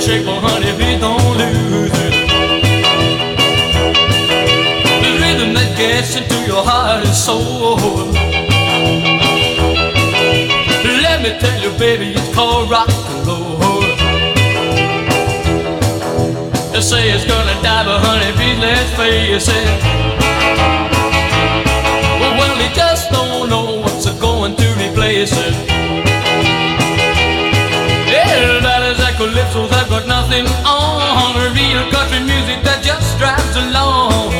shake, but honey, please don't lose it. The rhythm that gets into your heart and soul. Let me tell you, baby, it's called rock and roll. They say it's gonna die, but honey, please let's face it. Well, they just don't know what's going to replace it. Everybody's that calypsos have got nothing on. Real country music that just drives along.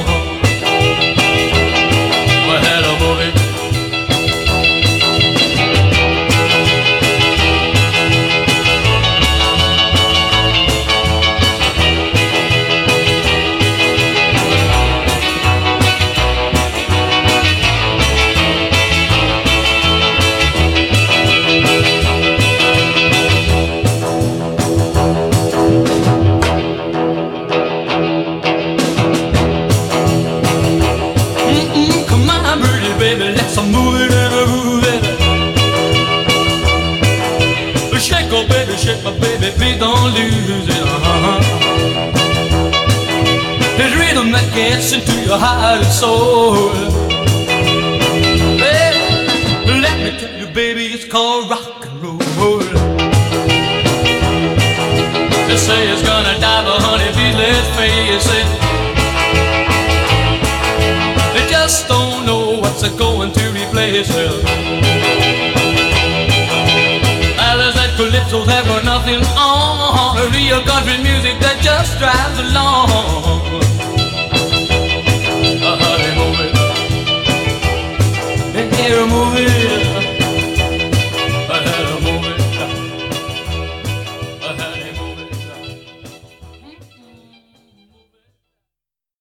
Well, hello, boy. Shake, my baby, please don't lose it. It's rhythm that gets into your heart and soul. Hey, let me tell you, baby, it's called rock and roll. They say it's gonna die, but honey, please let's face it. They just don't know what's going to replace it. Calypsos have got nothing on. Real country music that just drives along. Honey, move it. Hey, move it.